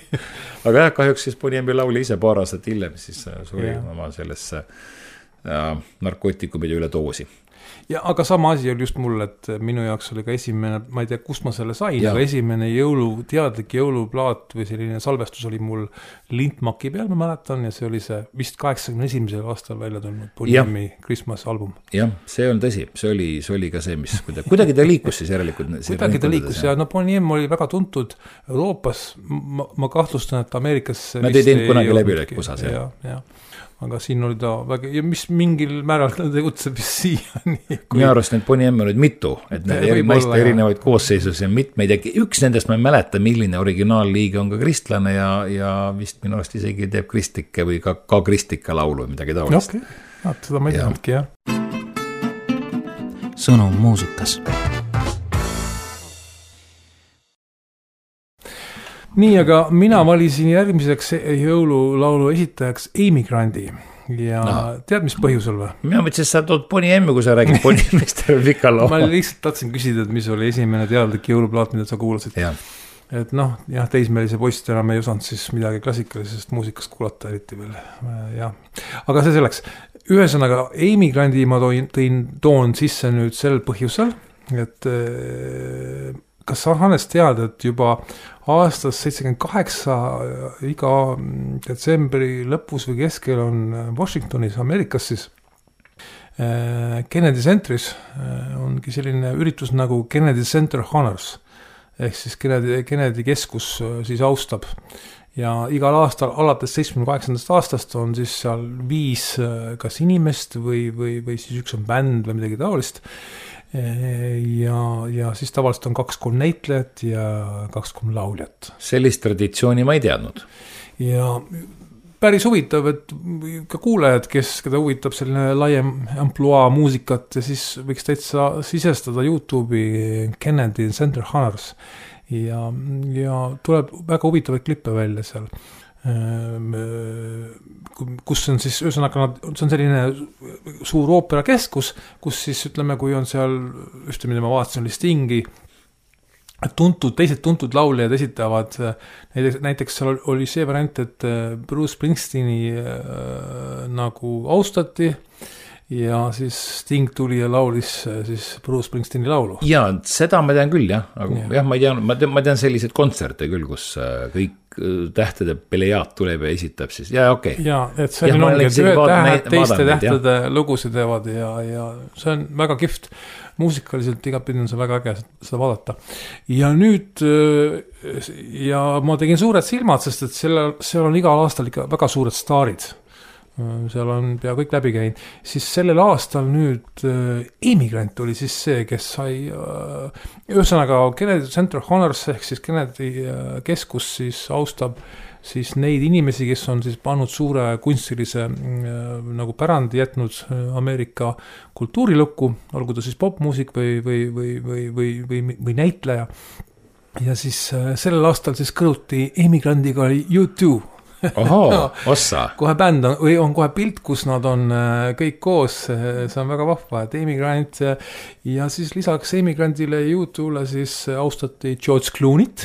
Aga jah, kahjuks siis Bonnie M lauli ise paar aastat hiljem siis suri oma sellesse narkootikumide üle doosi. Ja, aga sama asi oli just mul, et minu jaoks oli ka esimene, ma ei tea, kust ma selle sain, ja. Aga esimene jõulu, teadlik jõuluplaat või selline salvestus oli mul Lintmaki peal, ma mäletan, ja see oli see vist kaheksakümne esimesel aastal välja tulnud Bonnie M Christmas album. Jah, see on tõsi, see oli, see oli ka see, mis kuidagi, kuidagi ta liikus siis järelikult. Kuidagi ta liikus ja no Bonnie M oli väga tuntud Euroopas, ma, ma kahtlustan, et Ameerikas Nad ei teinud kunagi läbilöök kusas. Ja, ja. Aga siin oli ta väga, ja mis mingil määral ta tegutseb siiani. Kui... Minu arust need Bonnie M olid mitu, et need eri, naiste erinevaid koosseisus ja mitmeid, ja üks nendest ma ei mäleta, milline originaalliige on ka kristlane ja, ja vist minu arust isegi teeb kristike või ka, ka kristika laulu või midagi taolist. Okei, okay. Seda ma ei teadnudki, jah. Sõnum muusikas. Nii, aga mina valisin järgmiseks jõululaulu esitajaks Amy Grandi ja no. Tead, mis põhjusel või? Mina mõtlesin, et sa tood Bonnie M, kui sa räägid Bonnie M-ist pika loo. Ma lihtsalt tahtsin küsida, et mis oli esimene teadlik jõuluplaat, mida sa kuulasid. Ja. Et noh, jah, teismelise poist enam ei osanud siis midagi klassikalisest muusikast kuulata eriti veel. Ja. Aga see selleks. Ühesõnaga, Amy Grandi ma toin, tõin, toon sisse nüüd sel põhjusel, et kas sa Hannes tead, et juba aastas seitsekümmend kaheksa iga detsembri lõpus või keskel on Washingtonis, Ameerikas siis Kennedy Centris ongi selline üritus nagu Kennedy Center Honors ehk siis Kennedy, Kennedy keskus siis austab ja igal aastal alates seitsmekümne kaheksandast aastast on siis seal viis kas inimest või, või, või siis üks on bänd või midagi taolist ja, ja siis tavaliselt on kaks-kolm näitlejat ja kaks-kolm lauljat. Sellist traditsiooni ma ei teadnud. Ja päris huvitav, et ka kuulajad, kes keda huvitab selline laiem ampluaa muusikat ja siis võiks täitsa sisestada YouTube'i Kennedy Center Honors ja, ja tuleb väga huvitavaid klippe välja seal. Kus on siis, ühesõnaga, see on selline suur oopera keskus, kus siis ütleme, kui on seal, just mida ma vaatasin, oli Stingi, tuntud, teised tuntud lauljad esitavad, näiteks, näiteks seal oli see variant, et Bruce Springsteeni äh, nagu austati ja siis Sting tuli ja laulis siis Bruce Springsteeni laulu. Ja, seda ma tean küll, jah, aga ja. Jah, ma tean, ma tean, ma tean selliseid kontserte küll, kus kõik tähtede pelejaat tuleb ja esitab siis, ja okei. Okay. Ja, et see on ongi, et ühed tähed teiste tähtede lugusid teevad ja, ja see on väga kihvt. Muusikaliselt igapidi on see väga äge seda vaadata. Ja nüüd, ja ma tegin suured silmad, sest et seal, seal on igal aastal ikka väga suured staarid. Seal on pea kõik läbi käinud. Siis sellel aastal nüüd Amy Grant oli siis see, kes sai ühesõnaga Kennedy Center Honors ehk siis Kennedy keskus siis austab siis neid inimesi, kes on siis pannud suure kunstilise nagu pärandi jätnud Ameerika kultuurilukku, olgu ta siis popmuusik või, või, või, või, või, või, või näitleja. Ja siis sellel aastal siis kõruti Amy Grantiga oli U two ohoo, ossa. kohe bänd on, või on kohe pilt, kus nad on äh, kõik koos, see on väga vahva, et Amy Grant ja, ja siis lisaks Amy Grantile ja U two'le siis austati George Clooney't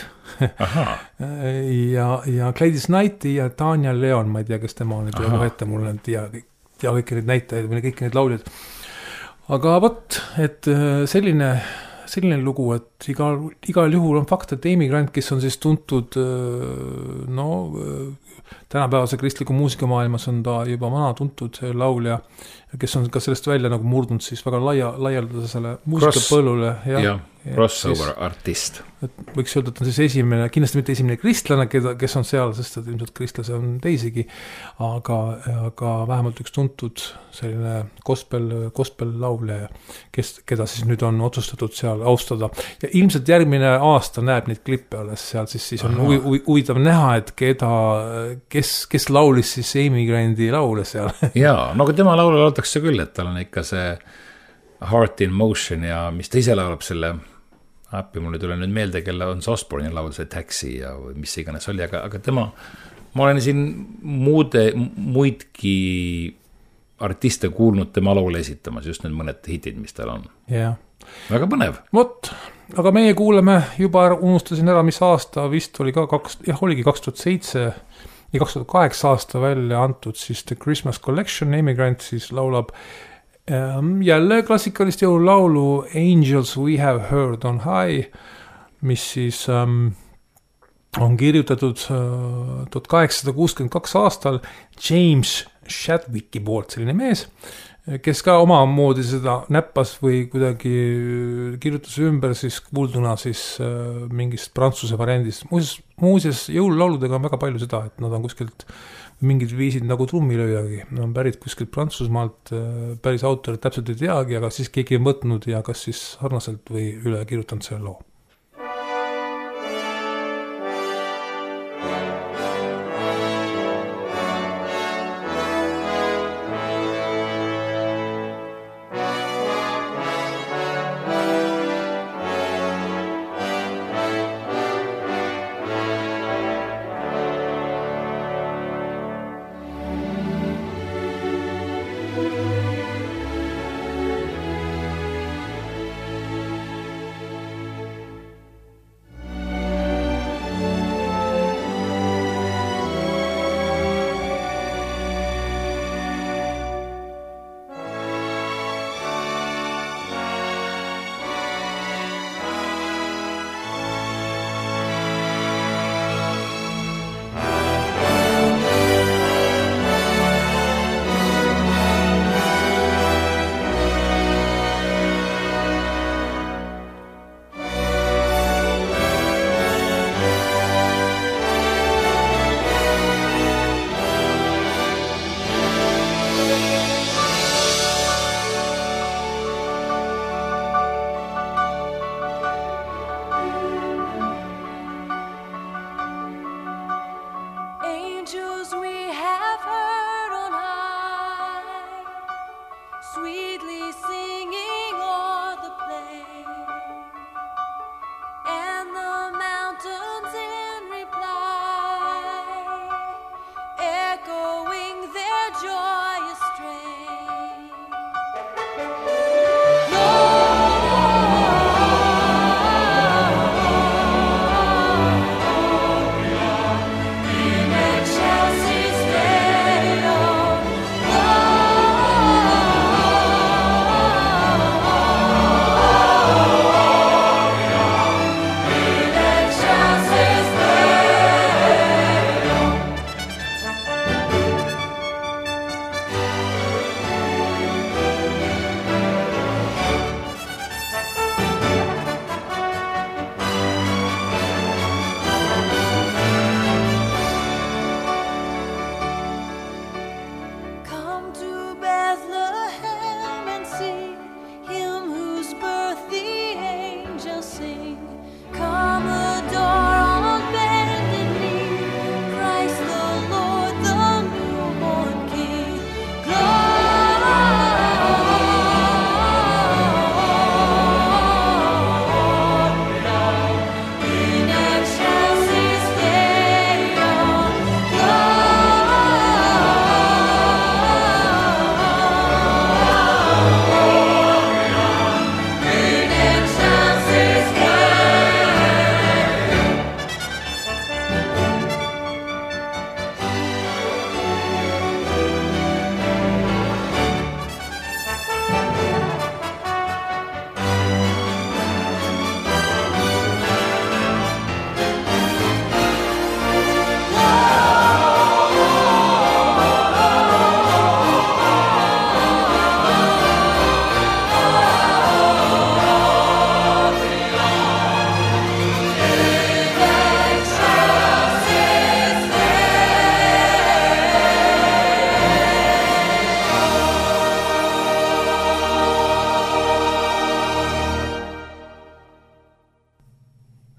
ja, ja Gladys Knighti ja Tanya Leon, ma ei tea, kes tema on, et juba ette mulle ei tea, tea kõiki neid näitajaid või kõiki neid lauljaid. Aga võt, et selline, selline lugu, et igal, igal juhul on fakt, et Amy Grant, kes on siis tuntud no tänapäevase kristliku muusikamaailmas on ta juba vana tuntud laulja, kes on ka sellest välja nagu murdunud siis väga laia, laialdasele muusikapõllule. Ja, ja crossover siis, artist. Võiks öelda, et on siis esimene, kindlasti mitte esimene kristlane, keda, kes on seal, sest et ilmselt kristlase on teisigi, aga, aga vähemalt üks tuntud selline gospel, gospel laulja, kes, keda siis nüüd on otsustatud seal austada. Ja ilmselt järgmine aasta näeb neid klippe alles seal, siis, siis on huvi, huvi, huvitav näha, et keda, kes, kes laulis siis Amy Grandi laule seal. Jaa, no aga tema laule laultakse küll, et tal on ikka see Heart in Motion ja mis ta ise laulab selle appi, mul ei tule nüüd meelde, kelle on see Osborne'i laul, see Taxi ja mis iganes oli, aga, aga tema, ma olen siin muude, muidki artiste kuulnud tema laule esitamas, just need mõned hitid, mis tal on. Yeah. Väga põnev. Vot, aga meie kuuleme juba, unustasin ära, mis aasta vist oli ka kaks, jah, oligi kaks tuhat seitse ja kaks tuhat kaheksa aasta välja antud, siis The Christmas Collection, Amy Grant siis laulab jälle klassikalist jõululaulu Angels We Have Heard on High, mis siis um, on kirjutatud uh, tuhat kaheksasada kuuskümmend kaks aastal James Chadwicki poolt, selline mees, kes ka omamoodi seda näppas või kuidagi kirjutas ümber siis kuulduna siis uh, mingist prantsuse variandist. Muuses, muuses jõululauludega on väga palju seda, et nad on kuskilt mingid viisid nagu trummilööjagi, on pärit kuskilt Prantsusmaalt, päris autorid täpselt ei teagi, aga siis keegi on võtnud ja kas siis sarnaselt või üle kirjutanud selle loo.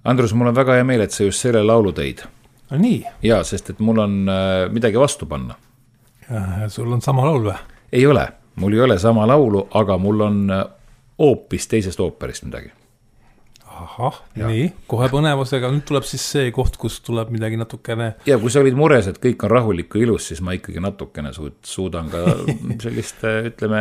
Andrus, mul on väga hea meel, et sa just selle laulu tõid. No nii. Jaa, sest et mul on midagi vastu panna. Ja, sul on sama laul või? Ei ole, mul ei ole sama laulu, aga mul on hoopis teisest ooperist midagi. Ahah, ja. Nii, kohe põnevusega, nüüd tuleb siis see koht, kus tuleb midagi natukene. Ja kui sa olid mures, et kõik on rahulikku ilus, siis ma ikkagi natukene suudan ka sellist, ütleme,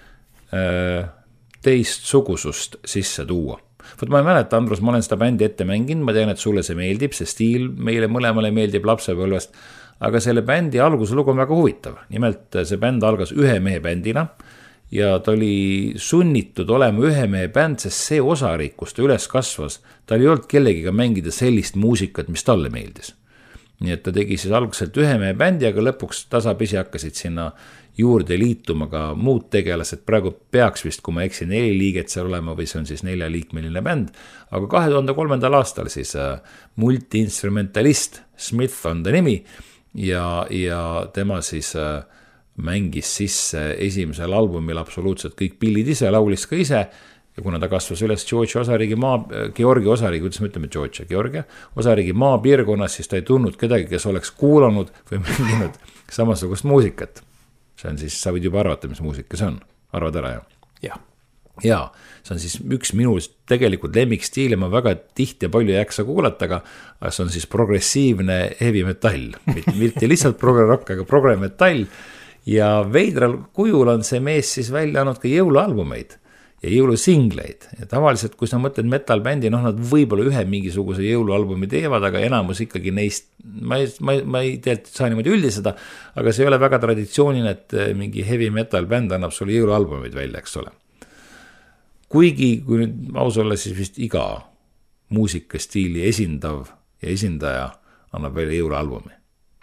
teist sugusust sisse tuua. Võt ma ei mäleta, Andrus, ma olen seda bändi ette mänginud, ma tean, et sulle see meeldib, see stiil meile mõlemale meeldib lapsepõlvest, aga selle bändi alguslugu on väga huvitav. Nimelt see bänd algas ühe mehe bändina, ja ta oli sunnitud olema ühe mehe bänd, sest see osariik, kus ta üles kasvas, ta ei olnud kellegiga mängida sellist muusikat, mis talle meeldis. Nii et ta tegi siis alguselt ühe mehe bändi, aga lõpuks tasapisi hakkasid sinna juurde liituma ka muud tegelased. Praegu peaks vist, kui ma eksin, neli liiget seal olema või see on siis neljaliikmeline bänd, aga kahe tuhande kolmandal aastal siis multi-instrumentalist Smith on ta nimi ja, ja tema siis mängis sisse esimesel albumil absoluutselt kõik pillid ise, laulis ka ise ja kuna ta kasvas üles Georgia osariigi maa, Georgia osariigi, kuidas me ütleme Georgia, Georgia osariigi maa piirkonnas, siis ta ei tundnud kedagi, kes oleks kuulanud või mänginud samasugust muusikat. See on siis, sa võid juba arvata, mis muusika see on. Arvad ära, jah? Jah. Ja, see on siis üks minu tegelikult lemmikstiili, ma väga tihti ja palju ei jaksa kuulata, aga see on siis progressiivne heavy metall. Mitte lihtsalt progre-rock, aga progre-metall. Ja veidral kujul on see mees siis välja andnud ka jõulualbumeid ja jõulusingleid. Ja tavaliselt, kui sa mõtled metal-bändi, noh, nad võib-olla ühe mingisuguse jõulualbumi teevad, aga enamus ikkagi neist, ma ei, ma ei, ma ei tea, et saa niimoodi üldiseda, aga see ei ole väga traditsiooniline, et mingi heavy metal-bänd annab sulle jõulualbumid välja, eks ole. Kuigi, kui nüüd aus olla, siis vist iga muusikastiili esindav ja esindaja annab välja jõulualbumi.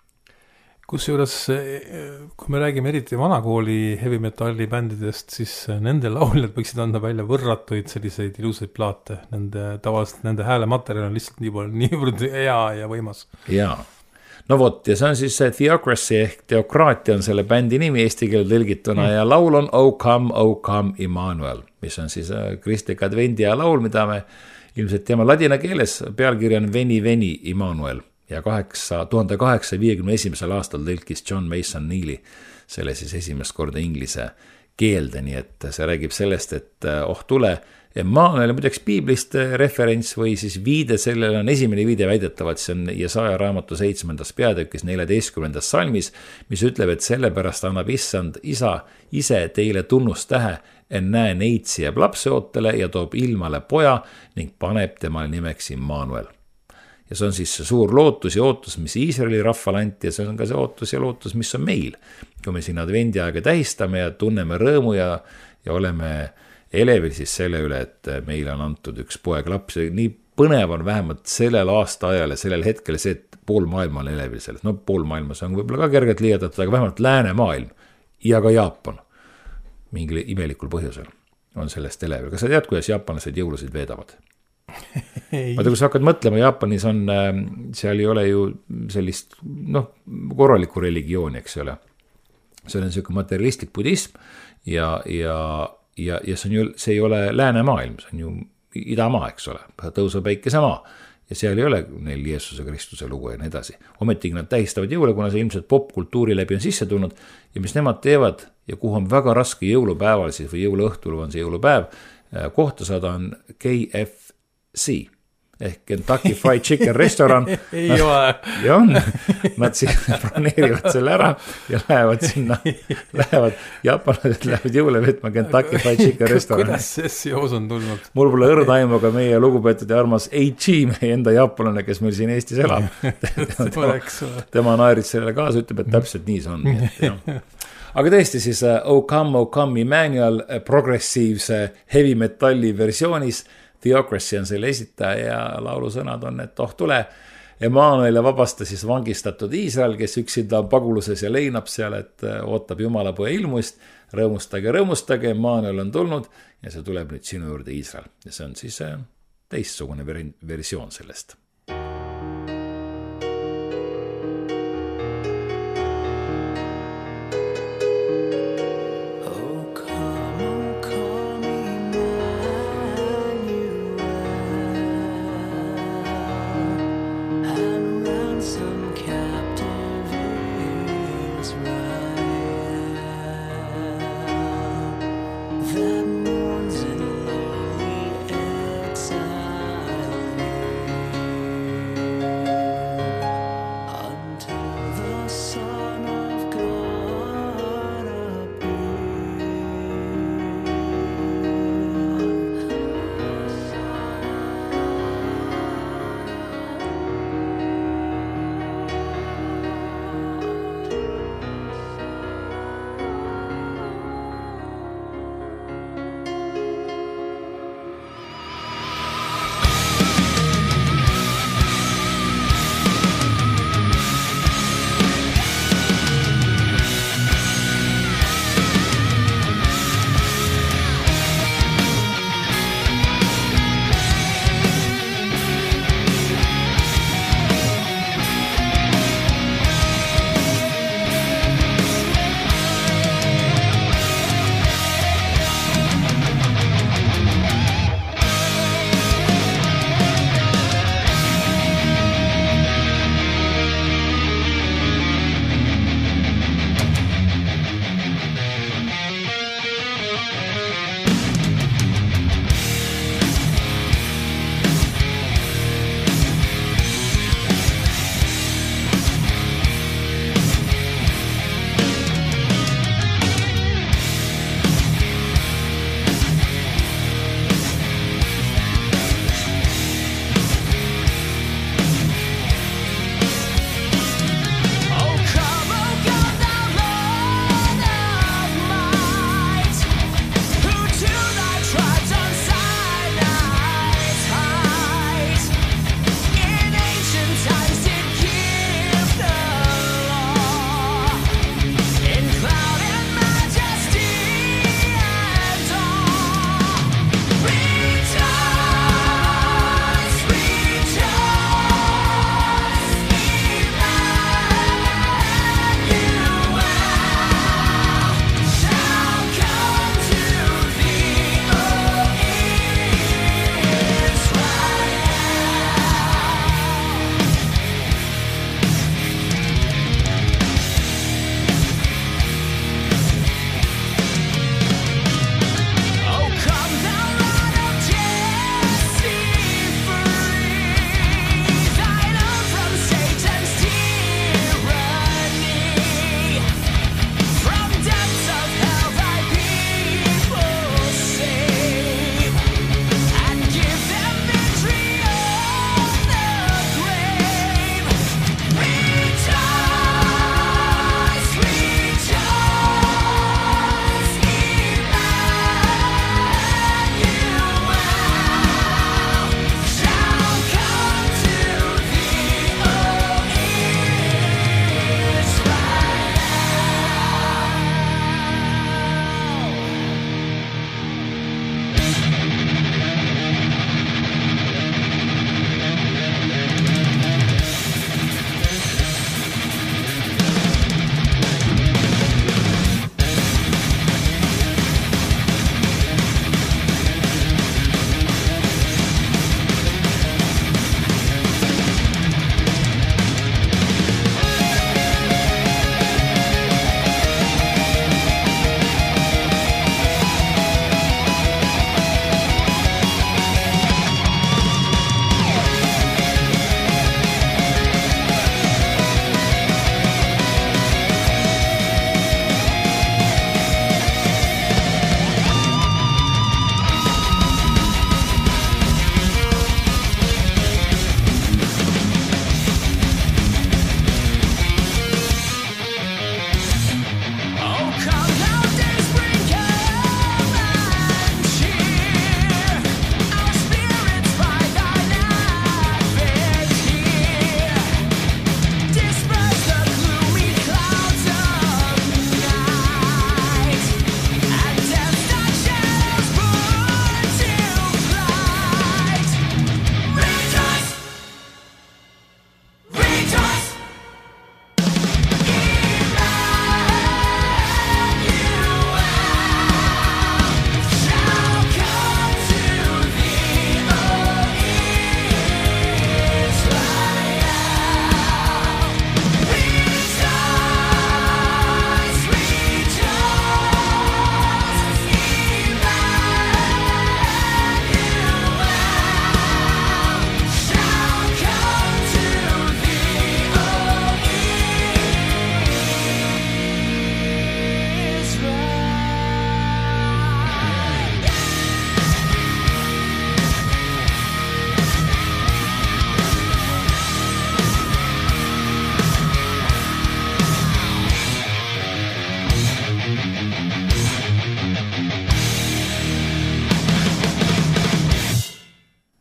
Kusjuures, kui me räägime eriti vanakooli heavy metalli bändidest, siis nende lauljad võiksid anda välja võrratuid selliseid ilusaid plaate. Nende tavaliselt nende häälematerjal on lihtsalt nii palju niivõrd hea ja võimas. Jaa. No vot, ja see on siis Theocracy ehk teokraatia on selle bändi nimi eesti keele tõlgituna mm. ja laul on O Come, O Come Immanuel, mis on siis kristlik advendia laul, mida me ilmselt teame ladina keeles, pealkiri on Veni Veni Immanuel. Ja kaheksa, tuhande kaheksasaja viiekümne esimesel aastal tõlkis John Mason Neely selle siis esimest korda inglise keelde, nii et see räägib sellest, et oh tule, Emmanuel muideks piiblist referents või siis viide sellele on esimene viide väidetavalt, see on Jesaja raamatu seitsmendas peatükis neljateistkümnendas salmis, mis ütleb, et sellepärast annab issand isa ise teile tunnustähe, en näe neitsi jääb lapseootele ja toob ilmale poja ning paneb temal nimeks Immanuel. Ja see on siis see suur lootus ja ootus, mis Iisraeli rahval anti ja see on ka see ootus ja lootus, mis on meil. Kui me siin advendiaega tähistame ja tunneme rõõmu ja, ja oleme elevil siis selle üle, et meile on antud üks poeg laps. Nii põnev on vähemalt sellel aasta ajal ja sellel hetkel see, et pool maailma on elevil sellest. No pool maailmas on võib-olla ka kergelt liidetud, aga vähemalt lääne maailm ja ka Jaapan mingil imelikul põhjusel on sellest elevil. Kas sa tead, kuidas jaapanlased jõulusid veedavad? Vaata, kui sa hakkad mõtlema, Jaapanis on, seal ei ole ju sellist, noh, korralikku religiooni, eks ole. See on selline materialistlik budism ja, ja, ja, ja see, on ju, see ei ole lääne maailm, see on ju idamaa, eks ole, tõusva päikese maa ja seal ei ole neil Jeesuse Kristuse lugu ja nii edasi. Ometigi nad tähistavad jõule, kuna see ilmselt popkultuuri läbi on sisse tulnud ja mis nemad teevad ja kuhu on väga raske jõulupäeval siis või jõuluõhtul on see jõulupäev, kohta saada on K F C ehk Kentucky Fried Chicken Restaurant. Ei ole. Ja on. Nad siis broneerivad selle ära ja lähevad sinna, lähevad, jaapanlased lähevad jõule võtma Kentucky Fried Chicken Restaurant. Kuidas see seos on tulnud? Mul pole õrdaima ka meie lugupeetud ja armas Eichi, meie enda jaapanlane, kes meil siin Eestis elab. tema, tema naerid sellele kaasa, ütleb, et täpselt nii see on. Nii, aga tõesti siis O Come, O Come Immanuel progressiivse heavy metalli versioonis. Theocracy on selle esitaja ja laulusõnad on, et oh tule, Emmanuel vabasta siis vangistatud Iisrael, kes üksinda on paguluses ja leinab seal, et ootab Jumalapoja ilmust, rõõmustage, rõõmustage, Emmanuel on tulnud ja see tuleb nüüd sinu juurde Iisrael. Ja see on siis teistsugune versioon sellest.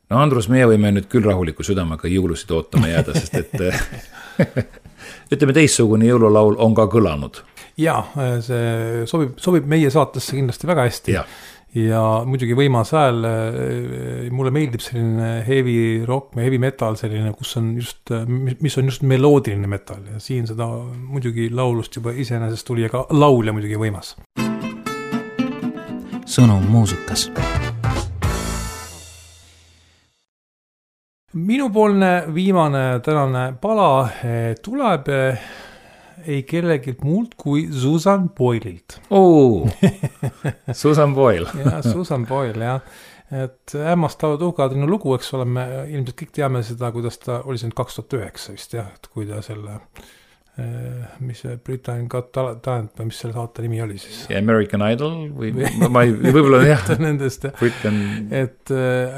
no Andrus, meie võime nüüd küll rahuliku südamega jõulusid ootama jääda, sest et ütleme, teistsugune jõululaul on ka kõlanud. Jaa, see sobib, sobib meie saatesse kindlasti väga hästi. Ja. ja muidugi võimas hääl, mulle meeldib selline heavy rock, heavy metal selline, kus on just, mis on just meloodiline metal ja siin seda muidugi laulust juba iseenesest tuli, aga laulja muidugi võimas. Sõnum muusikas. Minupoolne viimane tänane pala tuleb ei kellegilt muult kui Susan Boylilt. Oo, Susan Boyle. ja, Susan Boyle, jah. Et hämmastavad uhkaadrinu lugu, eks oleme, ilmselt kõik teame seda, kuidas ta oli see nüüd kaks tuhat üheksa vist, jah, et kui ta selle, mis see Britain Got Talent, või mis selle saate nimi oli siis? American Idol või ma ei, võib-olla jah. Nendest, Britain... Et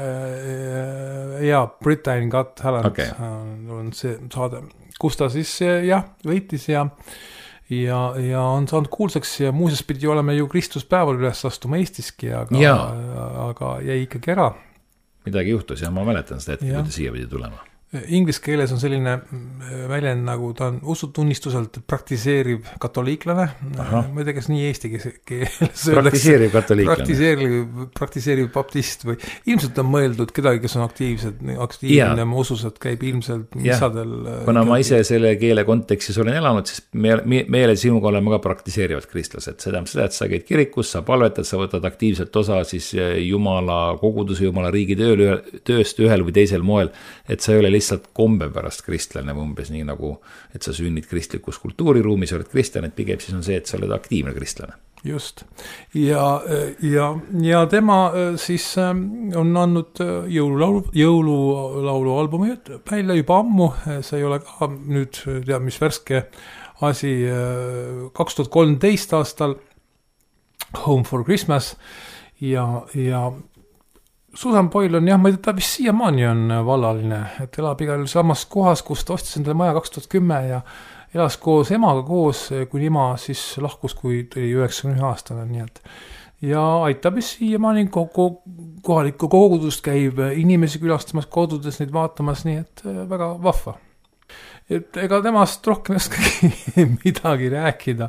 äh, ja, Britain Got Talent okay. on see saade, kus ta siis jah, võitis ja, ja, ja on saanud kuulsaks ja muuseas pidi oleme ju Kristuspäeval üles astuma Eestiski, aga, aga jäi ikkagi ära. Midagi juhtus ja ma mäletan seda hetke, kui ta siia pidi tulema. Inglis keeles on selline väljend, nagu ta on usutunnistuselt praktiseeriv katoliiklane. Aha. Ma ei tea, kas nii eesti keeles praktiseeriv katoliiklane. Praktiseeriv, praktiseeriv baptist või ilmselt on mõeldud kedagi, kes on aktiivsed, aktiivne oma usus, et käib ilmselt misadel. Kuna ma ise selle keele kontekstis olen elanud, siis meele, meele sinuga oleme ka praktiseerivad kristlased. Seda on seda, et sa käid kirikus, sa palvetad, sa võtad aktiivselt osa siis Jumala koguduse, Jumala riigi tööl, tööst ühel või teisel moel, et sa ei ole lihtsalt kombe pärast kristlane umbes nii nagu, et sa sünnid kristlikus kultuuriruumis, oled kristlane, et pigem siis on see, et sa oled aktiivne kristlane. Just. Ja, ja, ja tema siis on andnud jõululaulu, jõululaulu albumi välja juba ammu, see ei ole ka nüüd tea, mis värske asi kaks tuhat kolmteist aastal Home for Christmas ja, ja Susan Boyle on jah, ma ei tea, ta vist siiamaani on vallaline, et elab igal samas kohas, kus ta ostis endale maja kaks tuhat kümme ja elas koos emaga koos, kui ema siis lahkus, kui tuli üheksakümne aastane, nii et ja aitab vist siiamaani kogu kohalikku kogudust käib inimesi külastamas kodudes, neid vaatamas, nii et väga vahva. Et ega temast rohkem oskagi midagi rääkida.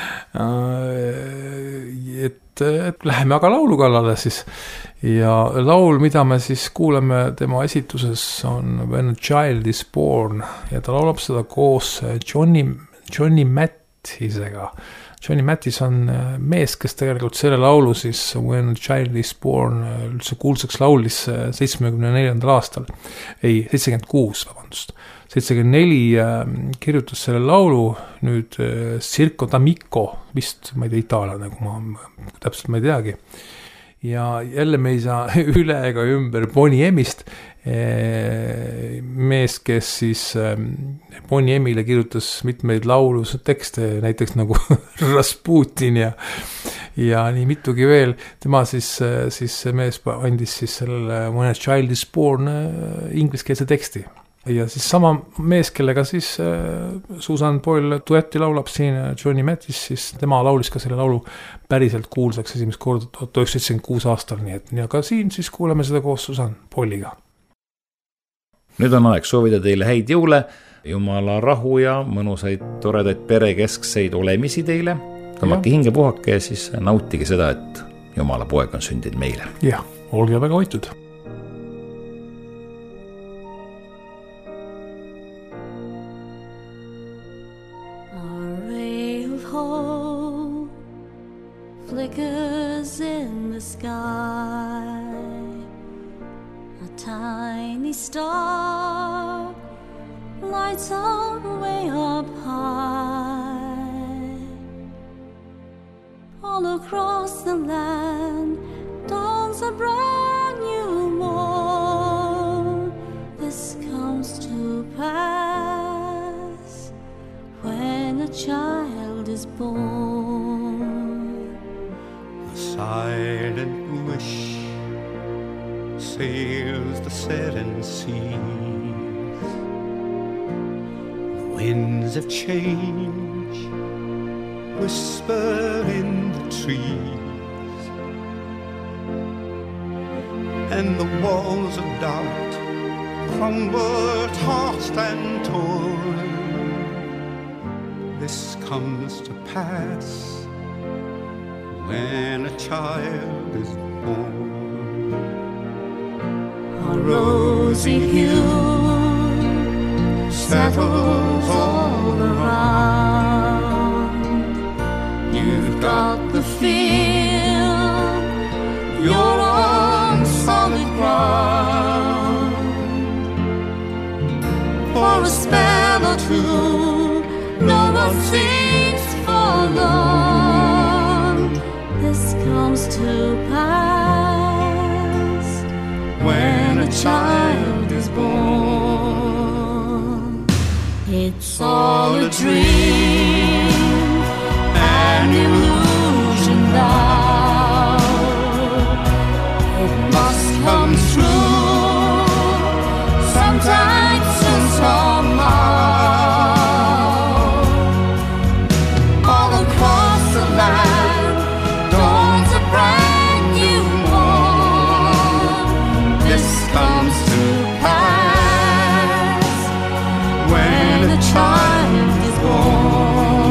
Et, et läheme aga laulu kallale siis. Ja laul, mida me siis kuuleme tema esituses on When a Child is Born ja ta laulab seda koos Johnny, Johnny Mattisega. Johnny Mattis on mees, kes tegelikult selle laulu siis When a Child is Born üldse kuulsaks laulis seitsmekümne neljandal aastal. Ei, seitsekümmend kuus, vabandust. seitsekümmend neli kirjutas selle laulu nüüd Circo d'Amico, vist ma ei tea itaaliane, kui ma täpselt ma ei teagi. Ja jälle me ei saa üle ega ümber Bonnie M'ist, mees, kes siis Bonnie M'ile kirjutas mitmeid laulus tekste, näiteks nagu Rasputin ja, ja nii mitugi veel. Tema siis, siis mees andis siis sellele When a Child is Born ingliskeelse teksti. Ja siis sama mees, kellega siis Susan Boyle duetti laulab siin Johnny Mattis, siis tema laulis ka selle laulu päriselt kuulsaks esimest korda tuhat üheksasada seitsekümmend kuus aastal, nii et ja ka siin siis kuuleme seda koos Susan Boyle'iga. Nüüd on aeg soovida teile häid jõule, Jumala rahu ja mõnusaid, toredaid perekeskseid olemisi teile. Tõmmake hinge puhake ja siis nautige seda, et Jumala poeg on sündinud meile. Jah, olge väga hoitud. Flickers in the sky, a tiny star lights up way up high. All across the land dawns a brand new morn. This comes to pass when a child is born. Silent wish sails the seven seas. The winds of change whisper in the trees. and the walls of doubt crumble, tossed and torn. This comes to pass when a child is born. A rosy hue settles all around. You've got the feel you're on solid ground. For a spell or two, no one seems forlorn. This comes to pass when a child is born. It's all a dream, an illusion now. It must come true sometime soon, somehow. All across the land dawns a brand new morn. This comes to pass when a child is born.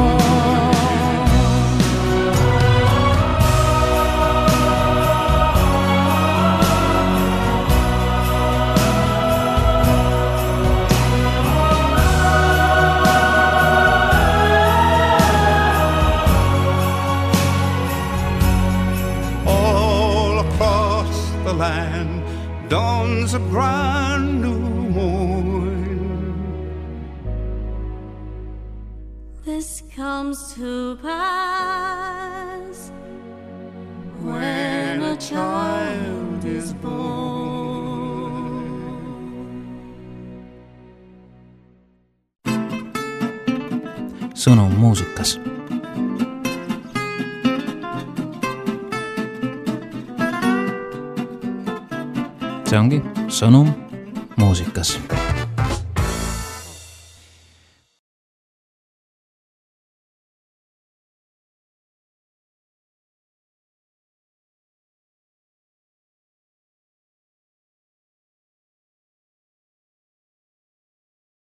All across the land dawns a brand new morn. This comes to pass when a child is born. Sõnum muusikas. see ongi Sõnum muusikas.